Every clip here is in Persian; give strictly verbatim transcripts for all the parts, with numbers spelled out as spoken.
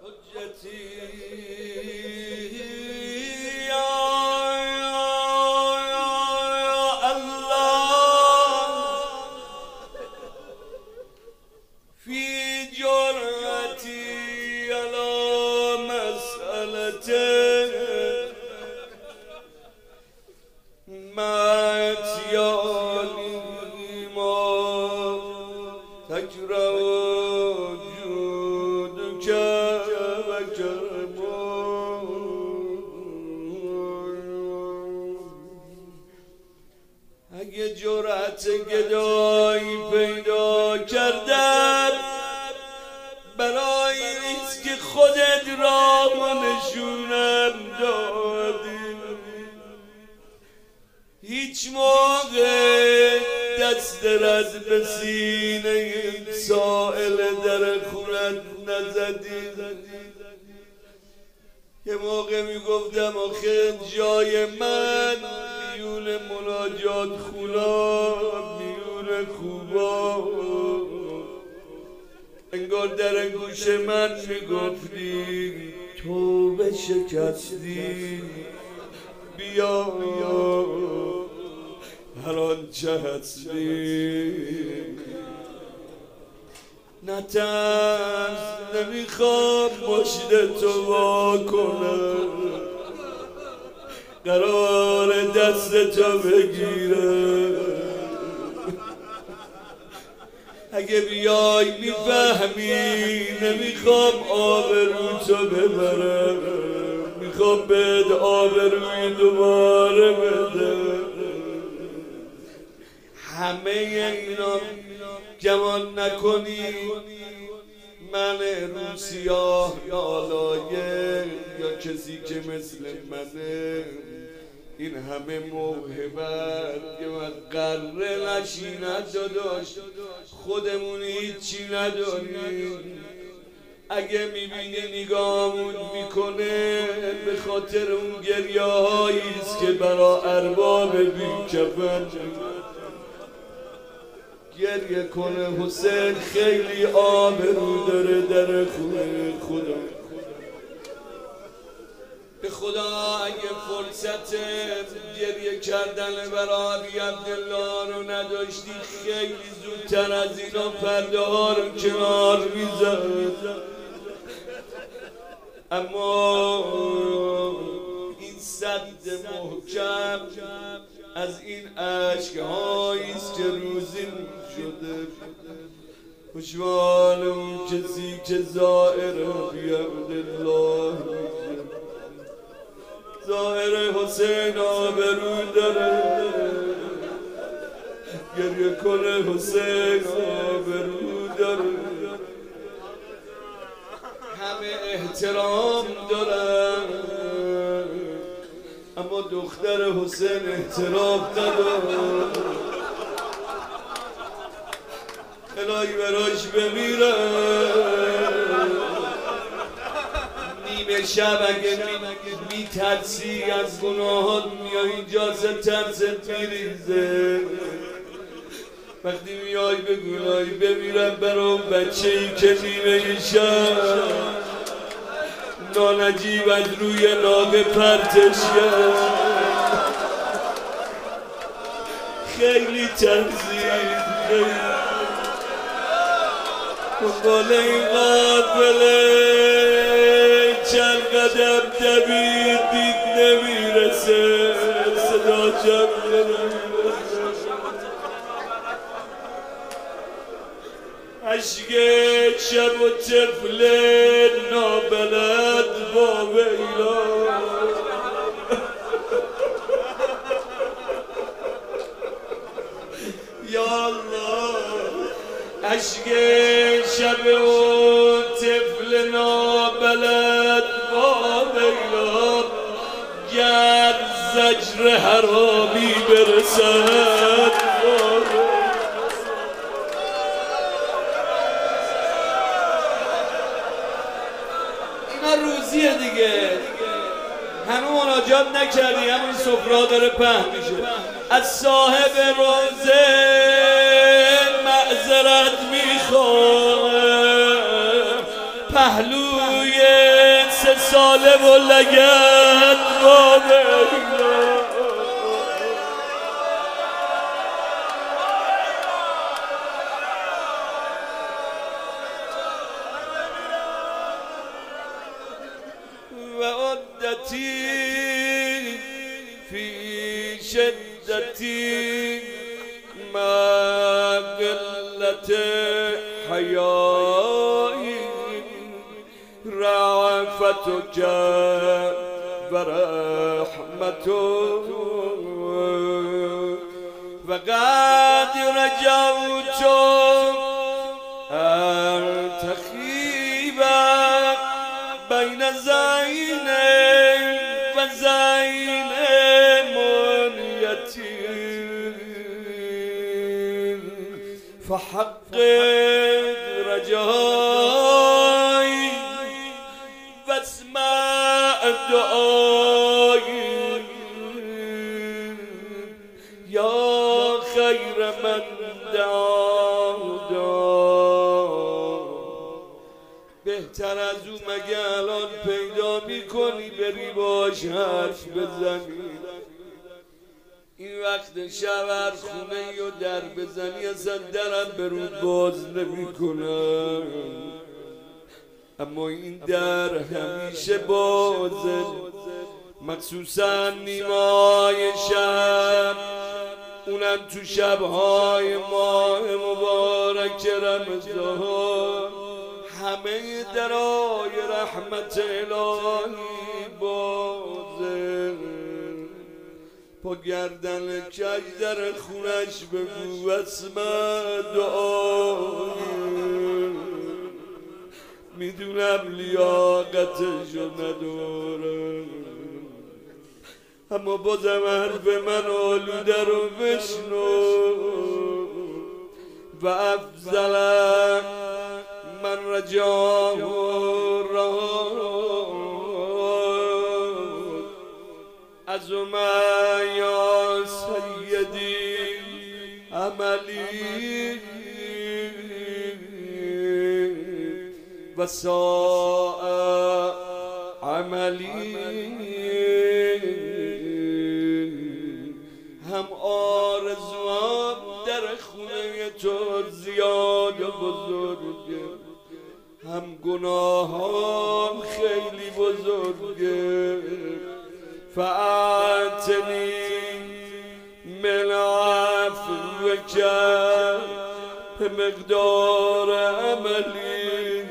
اگه جرأت گدایی پیدا کردن برای نیست که خودت راه نشونم دادی، هیچ موقع دست رد به سینه سائل در خونت نزدی. یه موقع میگفتم آخه جای من میون مناجات خونا میون خوبا، انگار در گوش من میگفتی تو به شکستی بیا هر آنچه هستی. نترس نمیخوام مشت تو وا کنم، قرار دست تو بگیرم. اگه بیای میفهمی نمیخوام آبرو تو ببرم، میخوام بهت آبروی دوباره بدم. همه اینا گمان نکنی من رو سیاه نالایه یا کسی که مثل منه این همه موهبت که من قره نشی نداداش، خودمون هیچی نداریم. اگه میبینی نگاهمون میکنه به خاطر اون گریه هاییست که برا ارباب بیکفن گریه کنه. حسین خیلی آبرو داره در خونه خدا. به خدا اگه فرصت گریه کردن برای ابی عبدالله رو نداشتی خیلی زودتر از اینا پرده ها رو کنار میزد. اما این سد محکم از این عشق هاییست که روزین شده. خوشحال اون کسی که زائر ابی عبدالله میشه. زائر حسین آبرو داره، گریه کنه حسین آبرو داره. همه احترام دارن اما دختر حسین احترام نداره. الهی براش بمیره نیمه شب. اگه میترسی از گناهات میای اینجا ترست میریزه. وقتی میای به گناهی بمیرم برام بچه ای که نیمه شب نانجیب از روی ناقه پرتش کرد. خیلی ترسید خیلی دنبال این قافله چند قدم دوید دید نمیرسه صدا جمعه نمیرسه. عشق شب و طفل نابلد با ویلا یا الله. عشق شب و طفل نابلد با ویلا گر زجر حرامی برسد. اینا روزیه دیگه، همه مناجات نکردی همون سفره داره پهن میشه. از صاحب روزه معذرت میخوام، پهلوی سالم و لگت با بینا و عدتی فی شدتی ما قلت حیایی رعفتك ورحمتك وقد رجوت أن تخيب بين زين وزين منيتي فحقق رجائي واسمع دعائي يا خير من دعا بهتر از او مگه الان پیدا میکنی بری باش حرف بزنی این وقت شب هر خونه یا در بزنی اصلا درم برود باز نمی کنم اما این در همیشه بازه مخصوصا نیمای شب اونم تو شبهای ماه مبارک رمضان همه درای رحمت الهی بازه پا گردن کج در خونش بگو اسمع دعایی میدونم لیاقتشو ندارم اما بازم حرف من آلوده رو بشنو و افضل من رجاه را از من یا سیدی عملی و ساء عملی هم آرزوام در خونه تو زیاد و بزرگه هم گناهام خیلی بزرگه فاعتنی من عفوک به مقدار عملی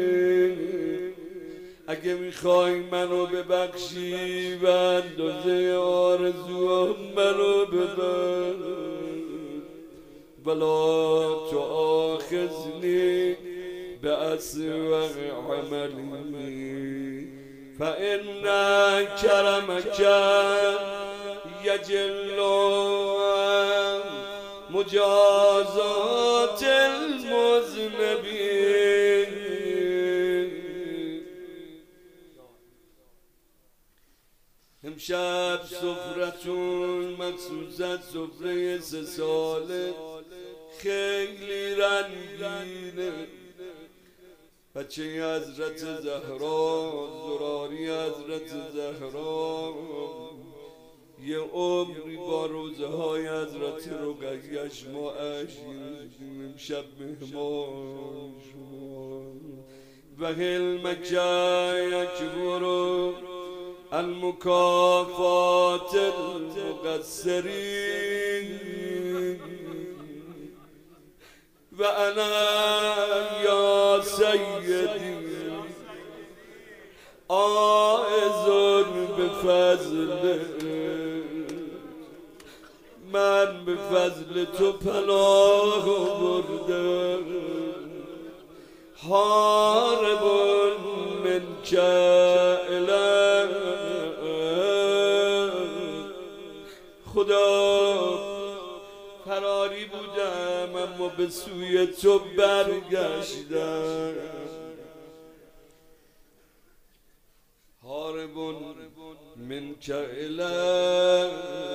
اگه میخوای منو ببخشی و اندازه آرزوام منو ببر ولا تؤاخذنی بأسوأ عملی فإن كرمك يجل مجازات المذنبين امشب سفرتون مخصوصا سفره سه ساله خیلی رنگینه بچه حضرت زهرا زراری حضرت زهرا یه عمری با روزه های حضرت رقیه‌اش ما اشیم امشب مهمان شما و حلمک یکبر المکافات المقصرین و انا یا سیدی آئذن بفضل من به فضل تو پناه بردم حارب منک الی خدا فراری بودم اما به سوی تو برگشتم حارب منک الی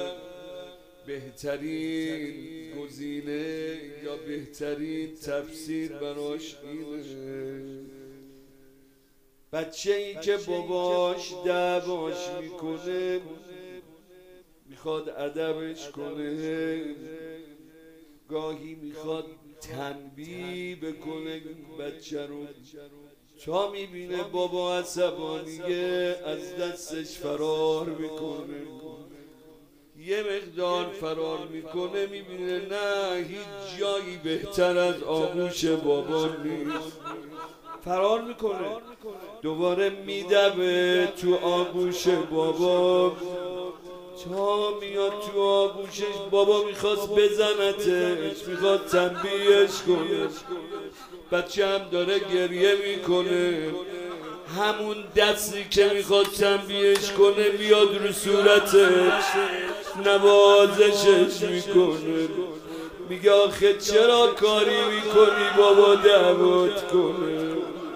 بهترین گزینه یا بهترین تفسیر براش اینه بچه ای که باباش دعواش میکنه میخواد ادبش کنه، گاهی میخواد تنبیه بکنه بچه رو، تا میبینه بابا عصبانیه از دستش فرار میکنه. یه مقدار فرار میکنه میبینه نه هیچ جایی بهتر از آغوش بابا نیست، فرار میکنه دوباره میدوه تو آغوش بابا تا میاد تو آغوشش. بابا میخواست بزنتش، میخواد تنبیهش کنه، بچه هم داره گریه میکنه، همون دستی که میخواد تنبیهش کنه میاد رو صورتش نوازشش میکنه، میگه آخه چرا کاری میکنی بابا دعوت کنه.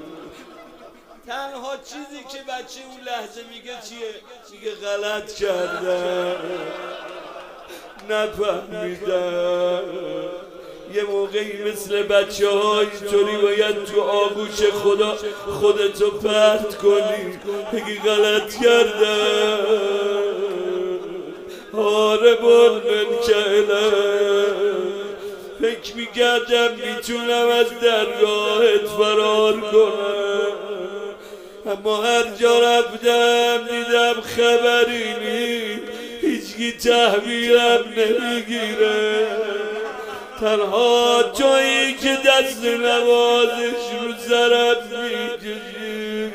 تنها چیزی که بچه اون لحظه میگه چیه؟ میگه غلط کردم، نفهمیدم. یه موقعی مثل بچه ها اینطوری باید تو آغوش خدا خودتو پرت کنی، بگی غلط کردم، هاربون من کلم، فکر میکردم میتونم از درگاهت فرار کنم، اما هر جا رفتم دیدم خبری نیست، هیچکی تحویلم نمیگیره، تنها تویی که دست نوازش رو سرم میکشی،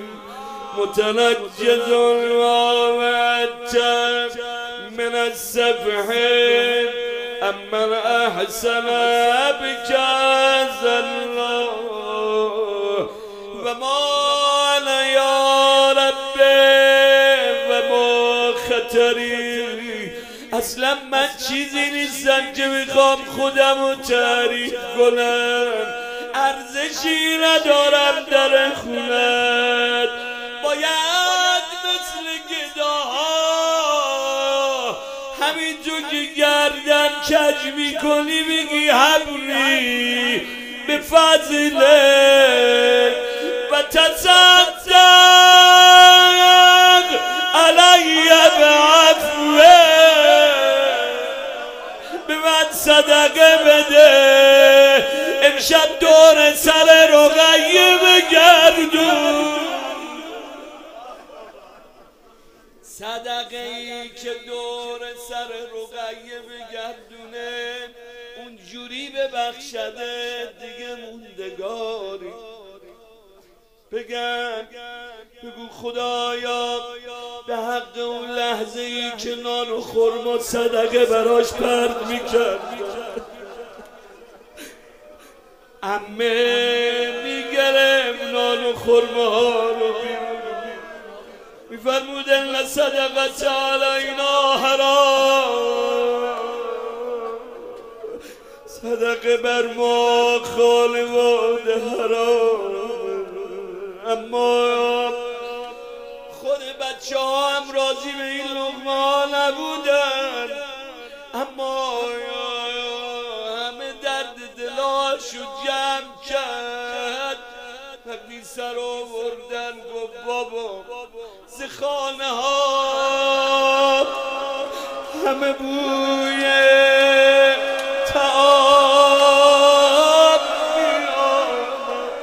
متنجز ومعتم من السفح امن احسن بك الله و ما یا رب و ما خطری. اصلا من چیزی نیستم که میخوام خودم رو تعریف کنم، ارزشی ندارم در خونت، باید مثل گداها همینجور که گردن کج میکنی بگی حبلی به فضله و تصدق علی بعفوه، به من صدقه بده، امشب دور سر رقیه بگردون. صدقه ای که دور سر رقیه بگردونه اونجوری ببخشده دیگه موندگاری. بگم بگو خدایا به حق اون لحظه ای که نان و خرما صدقه براش پرد میکرد، عمه میگرم نان و خرما ها رو میفرمودن لصدقت علینا حرام، صدقه بر ما خانواده حرام. اما خود بچه ها هم راضی به این لقمه ها نبودن، اما همه درد دلاشو جمع کرد، وقتی سر آوردن گفت بابا ز خانه ها همه بوی تعام میآمد،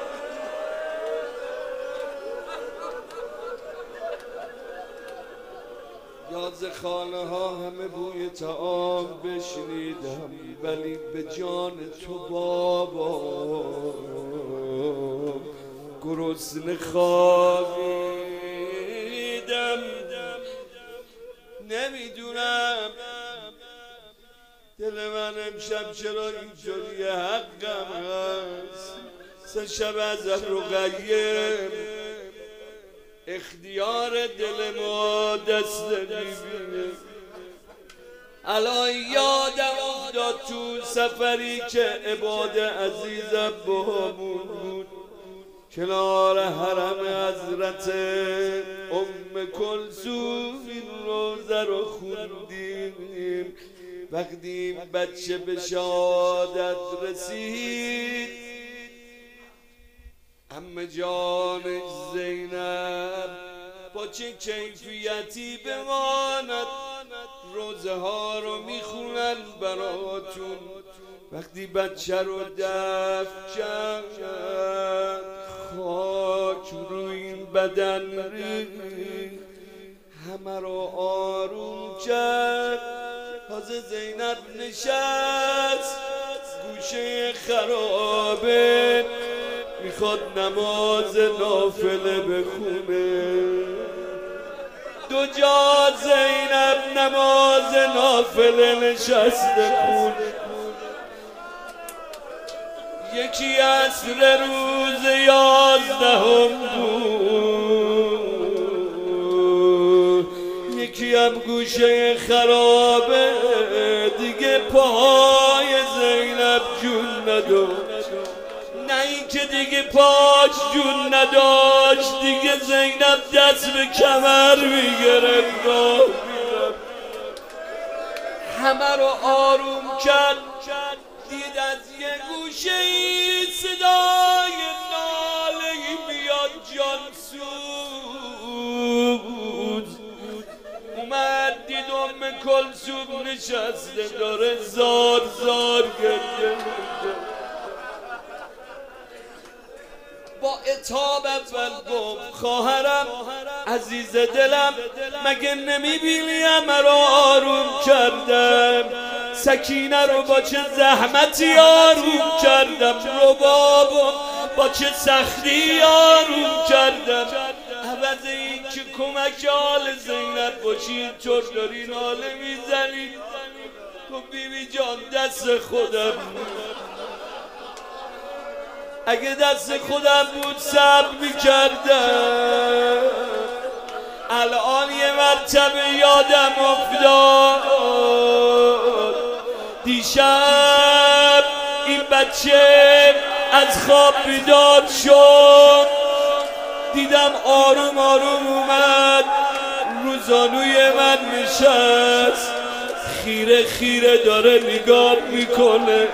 یا ز خانه ها همه بوی تعام بشنیدم، ولی به جان تو بابا گرسنه خوابیدم. نمیدونم دل من امشب چرا اینجوری حقم هست، سه شب از رقیه اختیار دل ما دست میبینه. الان یادم افتاد تو سفری که عباد عزیزم باهامون بود، کنار حرم حضرت ام کلثوم این روزه رو خوندیم. وقتی این بچه به شهادت رسید همه جانش زینب با چه کیفیتی بماند. روزه ها رو میخونن براتون. وقتی بچه رو دفن کرد خاک روی این بدن ریخت، همه رو آروم کرد. تازه زینب نشست گوشه خرابه، میخواد نماز نافله بخونه. دو جا زینب نماز نافله نشسته خونه. یکی عصر روز یازدهم بود، یکی هم گوشه خرابه. دیگه پاهای زینب جون نداشت، نه این که دیگه پاش جون نداشت، دیگه زینب دست به کمر میگرفت. همه رو آروم کرد. دید از یه گوشه ای صدای ناله میاد جانسوز. اومد دید ام کلثوم نشسته داره زار زار گریه. با عتاب اول گفت خواهرم عزیز دلم، مگه نمیبینی همه رو آروم کردم؟ سکینه رو با چه زحمتی آروم کردم، ربابو با چه سختی آروم کردم. عوض این که کمک آل زینب باشی اینطور داری ناله میزنی. تو بیبی جان دست خودم، اگه دست خودم بود صبر میکردم. الان یه مرتبه یادم افتاد دیشب این بچه از خواب بیدار شد، دیدم آروم آروم اومد رو زانوی من نشست، خیره خیره داره نگاه میکنه.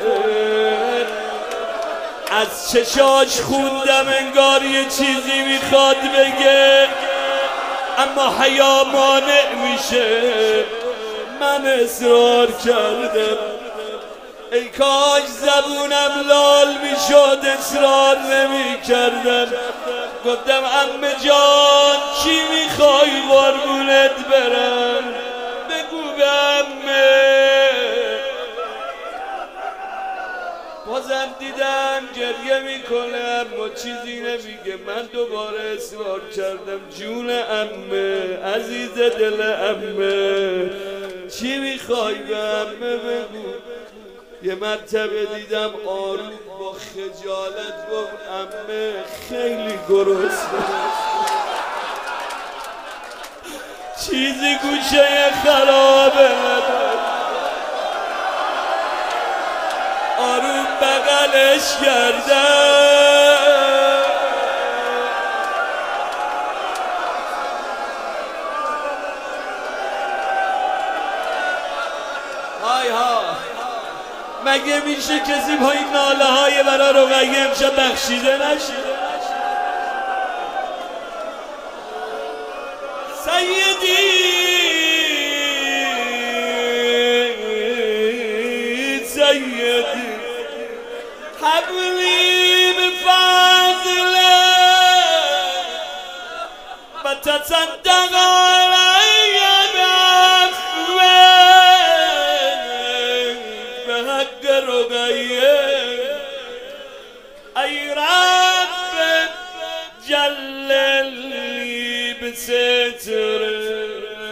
از چشاش خوندم انگار یه چیزی میخواد بگه، اما حیا مانع میشه. من اصرار کردم، ای کاش زبونم لال میشد اصرار نمی کردم. گفتم عمه جان چی میخوای قربونت برم؟ بگو به عمه. بازم دیدم گریه میکنه اما چیزی نمیگه. من دوباره اصرار کردم جون عمه، عزیز دل عمه، چی میخوای به عمه بگو. یه مرتبه دیدم آروم با خجالت گفت عمه خیلی گرسنه. چیزی گوشه خرابه نداره. آروم بغلش کردم. های ها، مگه میشه کسی با این ناله های برا رقیه امشب بخشیده نشه؟ سیدی سیدی حبلی بفضله و تصدق علی بعفوه به حق رقیه. ای رب جللی بستره.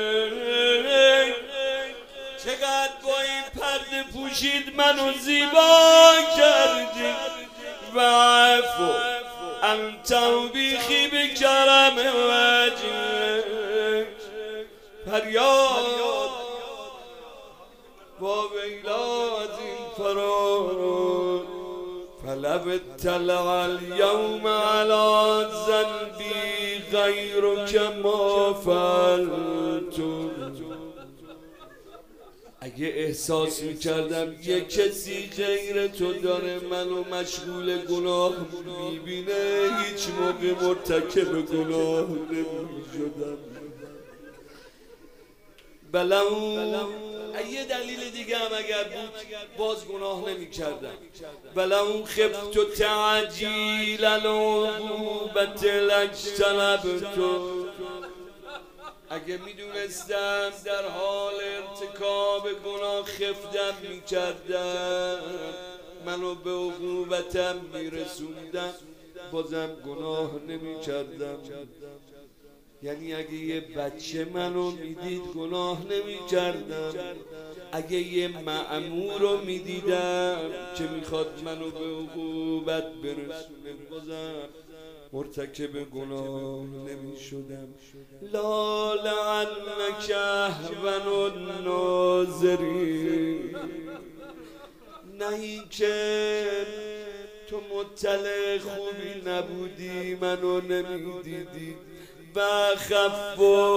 چقدر با این پرده پوشید منو زیبا کردی. و عفو انت بیخی بکرم وجه. فریاد با ویلا از این فرار. فلو اطلع اليوم على ذنبی غیرک ما فعلت. اگه احساس میکردم یه کسی غیر تو داره منو مشغول گناه میبینه هیچ موقع مرتکب گناه نمی شدم. بلو یه دلیل دیگه هم اگر بود باز گناه نمی کردم. بلو خفت تعجیل العقوبة لاجتنبت، اگه میدونستم در حال ارتکاب گناه خفتم میکردم منو به عقوبتم میرسوندم بازم گناه نمیکردم. یعنی اگه یه بچه منو میدید گناه نمیکردم، اگه یه مأمور رو میدیدم که میخواد منو به عقوبت برسونه بازم مرتکب گناه نمی شدم. لا لعنک اهون الناظرین، نه این که تو مطلع خوبی نبودی منو نمیدیدی، و خف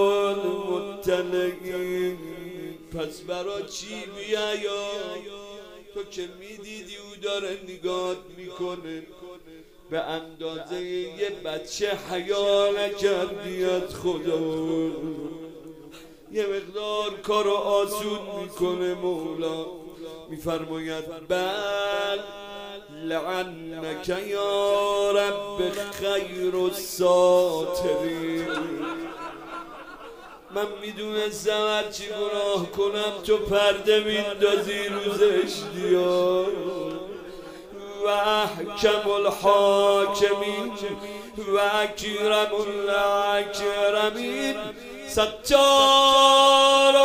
المطلعین، پس برا چی بیا تو که میدیدی او داره نگاه میکنه، به اندازه یه بچه حیا نکردی از خدا. یه مقدار کارو آسون میکنه مولا، میفرماید بل لعنک یا رب خیر الساترین. من میدونستم هرچی گناه کنم تو پرده میندازی روز اشتیا. و احکم الحاکمین و اکرم الاکرمین ستار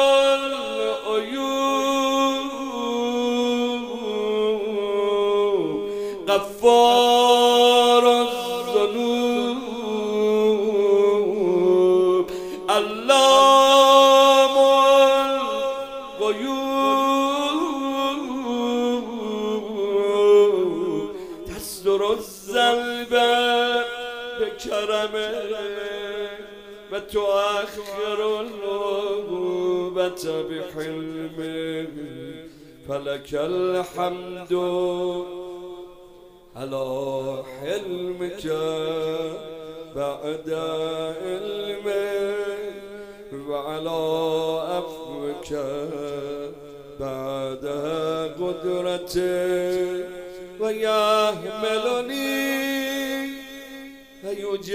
العیوب غفار الذنوب علام الغیوب الذنب بکرمه و تؤخر العقوبة بحلمه فلک الحمد على حلمك بعد علمه وعلى عفوك بعد قدرته و یحملنی و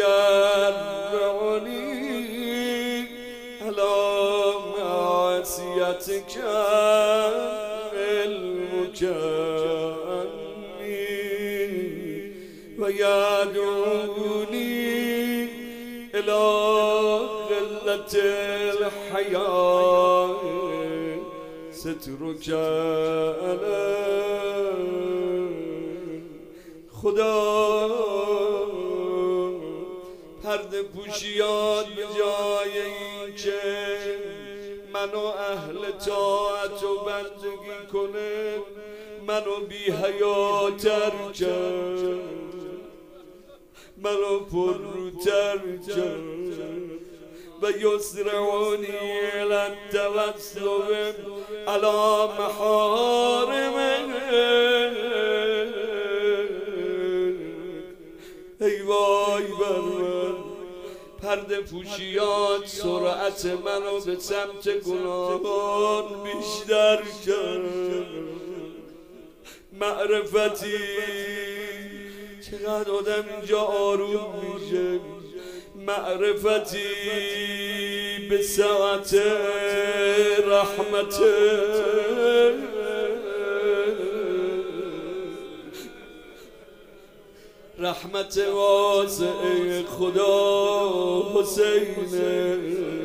یجرعنی علی معصیتک علمک عنی و یدعونی الی قلة الحیاء سترک علی. خدا پرده پوشیات به جای این که منو اهل طاعت و بندگی کنه منو بی حیاتر کرد، منو پرروتر کرد و یسرعونی الی التوسل علی محارمه. ای وای بر من، پرده پوشیات سرعت منو به سمت گناهان بیشتر کرد. معرفتی چقدر آدم اینجا آروم میشه، معرفتی به ساعت رحمت رحمت واسع خدا حسینه.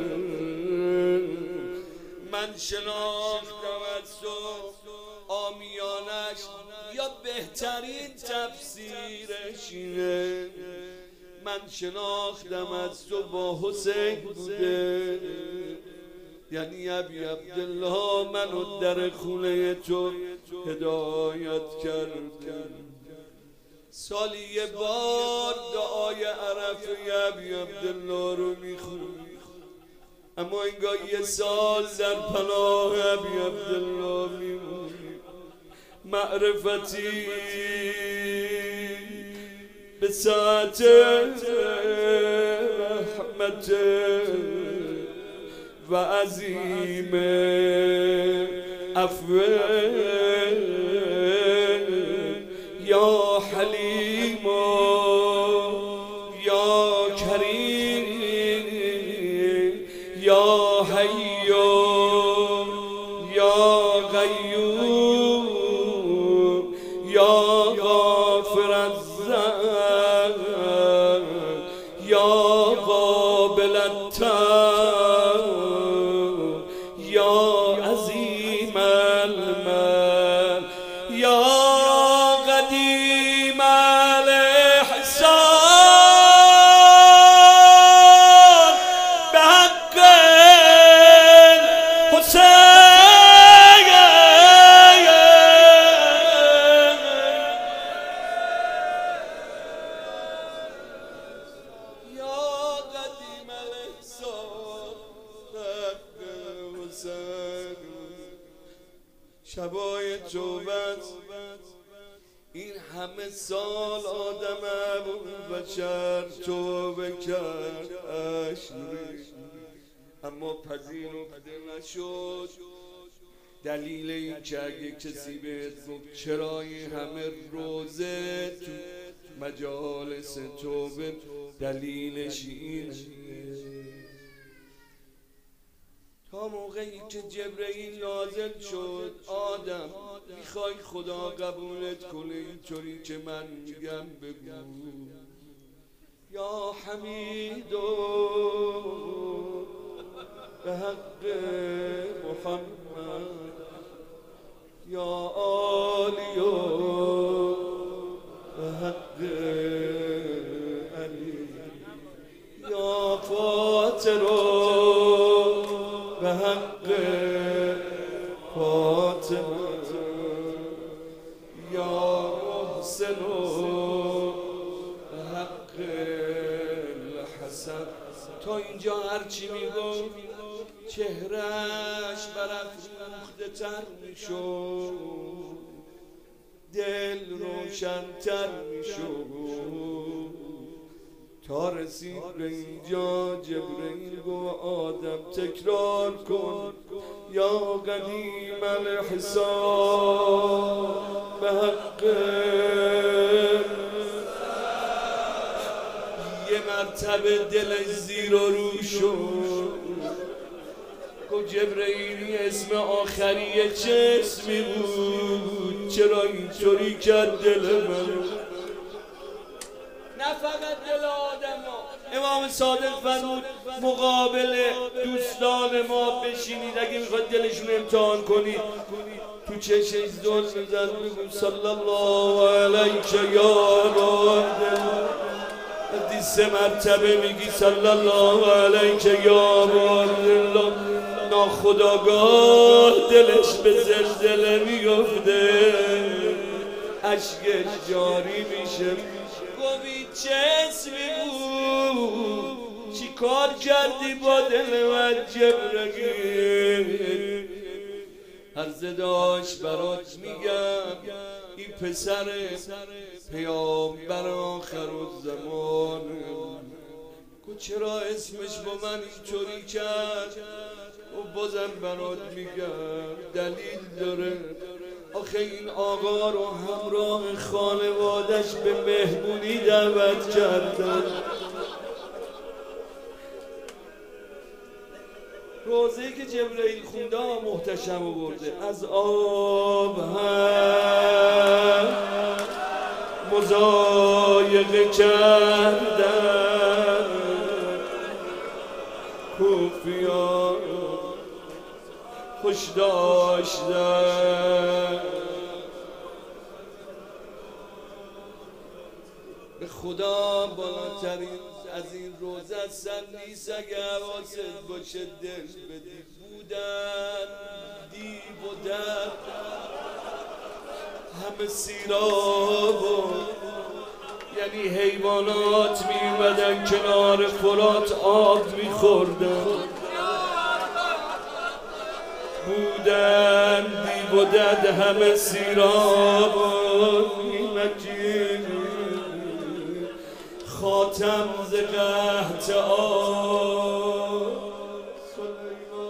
من شناختم از تو آمیانش یا بهترین تفسیرش اینه، من شناختم از تو با حسین بوده، یعنی ابی عبدالله منو در خونه تو هدایت کرد. سالی یه بار دعای عرفه ابی عبدالله رو میخونی، اما انگاه یه سال در پناه ابی عبدالله میمونی. معرفتی به ساعت رحمت و عظیم عفو یا حلیم یا کریم یا حی یا قیوم یا غافر الذنب یا قابل التوب یا عظیم المن یا قدیم الاحسان به حق حسین شبای توبت این همه سال آدم ابوالبشر توبه کرد اما پذیرفته نشد. دلیل این که اگه کسی بهت گفت چرا این همه روزه تو مجالس توبه، دلیلش اینه تا موقعی که جبرئیل نازل شد آدم میخوای خدا قبولت کنه اینطوری که من میگم بگو یا حمیدو به حق محمد یا عالیو به حق علی یا فاطرو به حق فاطمه یا محسن به حق الحسن. تا اینجا هرچی میگفت چهرهش برافروخته تر میشد، دل روشن‌تر میشد تا رسید به اینجا جبرئیل گو آدم تکرار کن یا قدیم الاحسان به حق. یه مرتبه دلش زیر و رو شد، گو جبرئیلی اسم آخریه چه اسمی بود؟ چرا اینطوری کرد دل من؟ نه فقط دل آدم ها. امام صادق فرمود مقابل دوستان ما بشینید، اگه میخواد دلشون امتحان کنید تو چشش دل میزن بگو صلی الله علیک یا رب. وقتی سه مرتبه میگی صلی الله علیک یا رب، ناخداگاه دلش به زلزله میفته، اشکش جاری میشه. گویی چه اسمی بود؟ چی کار کردی با دل من جبرئیل؟ عرض داشت برات میگم این پسر پیامبر آخر الزمان، کو چرا اسمش با من اینطوری کرد؟ و بازم برات میگم دلیل داره. آخه این آقا رو همراه خانوادش به مهمونی دعوت کردن. روزه‌ای که جبرئیل خونده محتشم آورده، از آب هم مضایقه کردن، کوفیان خوش داشتن. به خدا بالاترین از این روزه اصلا نیست. اگه حواست باشه دل بدی بودن دیو و در همه سیراب، یعنی حیوانات میومدن کنار فرات آب میخوردن، بودن دیو و دد همه سیراب. ماتم ز قحط آب. سلیمان